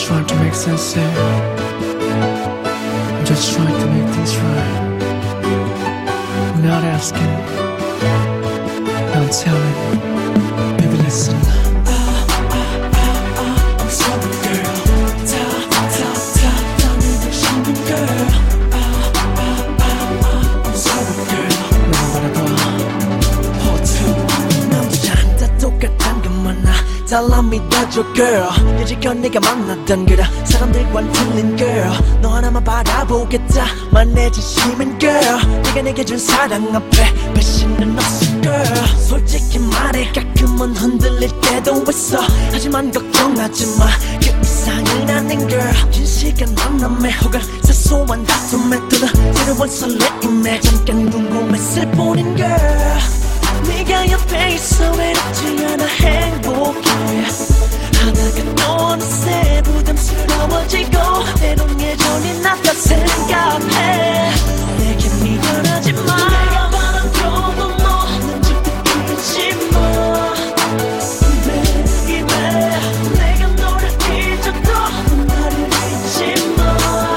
trying to make sense here. I'm just trying to make things right. I'm not asking, I'm telling. Baby, listen. I'm sorry, girl. Ta 내게 신긴 girl. I'm sorry, girl. 내가 말해봐. 허투. 남자는 다 똑같은 것만 나 달라 믿어줘 girl. 여지껏 네가 만났던 그런 사람들과는 틀린 girl. 너 하나만 바라보겠다 만 내 진심은 girl. 네가 내게 준 사랑 앞에 배신은 없어 girl. 솔직히 말해 가끔은 흔들릴 때도 있어. 하지만 걱정하지마 그 이상은 아닌 girl. 긴 시간 만남에 혹은 사소한 다툼에 또는 새로운 설레임에 잠깐 궁금했을 뿐인 girl. 네가 옆에 있어 외롭지 않아 행복해. 하다가 또 어느새 부담스러워지고 때론 예전이 낫다 생각해. 내게 미련하지 마. 내가 바라줘도 너는 절대 끊지 마. Baby 내가 너를 잊어도 넌 나를 잊지 마.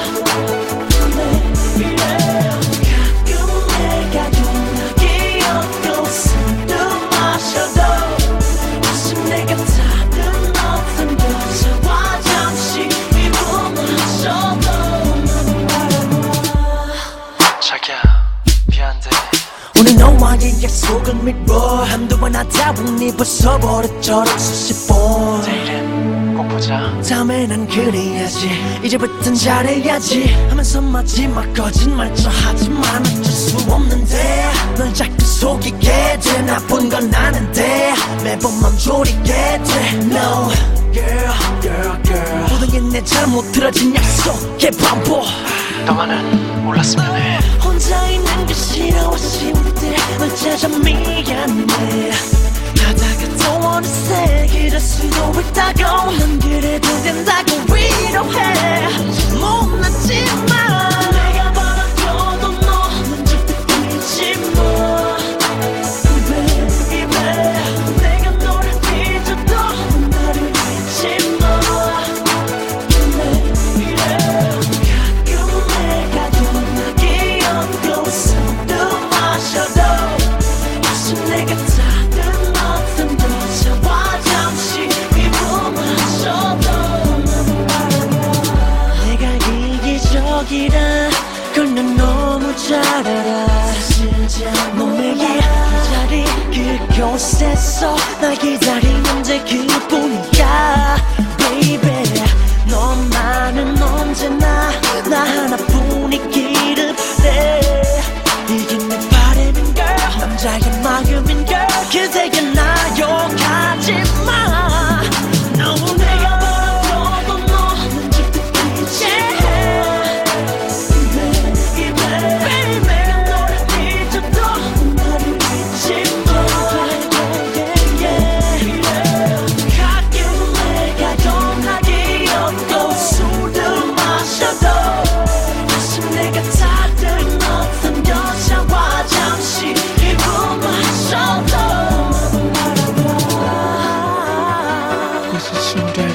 Baby 가끔 내가 용납이 없고 숨도 마셔도 다시 내가 다른 어떤 여자와 잠시 입을 맞춰도 나는 바라봐. 자기야 미안해. 오늘 너와의 약속은 미뤄. 한두 번 하다 보니 벌써 버릇처럼 수십 번. 내일은 꼭 보자. 다음에 난 그래야지. 이제부턴 잘해야지 하면서 마지막 거짓말 좀 하지만 어쩔 수 없는데 널 자꾸 속이게 돼. 나쁜 건 아는데 매번 맘 졸이게 돼. No girl 모든 게 내 잘못 틀어진 약속의 반복. 너만은 몰랐으면 해. 혼자 있는 게 싫어 아쉬울 때 널 찾아 미안해. 하다가 또 어느새 이럴 수도 있다고. 난 그래도 된다고 위로해. 못났지만 내가 바라줘도 너는 절대 잊지 마. Baby 내가 너를 잊어도 넌 나를 잊지 마. Baby 가끔 내가 용납이 없고 숨도 마셔도 다시 내가 다른 어떤 여자와 잠시 입을 맞춰도 나는 바라봐. 내가 이기적이라 그걸 넌 너무 잘 알아. 사실 잘 너 매일 그 자리 그곳에서 날 기다리는 데 그뿐이야. Baby 너만은 언제나 나 하나뿐이기를 바래. 이게 내 바람인 girl. 남자의 마음인 girl. 그대가 나 욕하지마. 너무 내가 바라줘도 너는 절대 잊지 해. Baby 내가 너를 잊어도 넌 나를 잊지 마. 가끔 내가 용납이 없고 술을 마셔도 다시 내가 다른 어떤 여자와 잠시 입을 맞춰도 나는 바라봐. This is Sunday.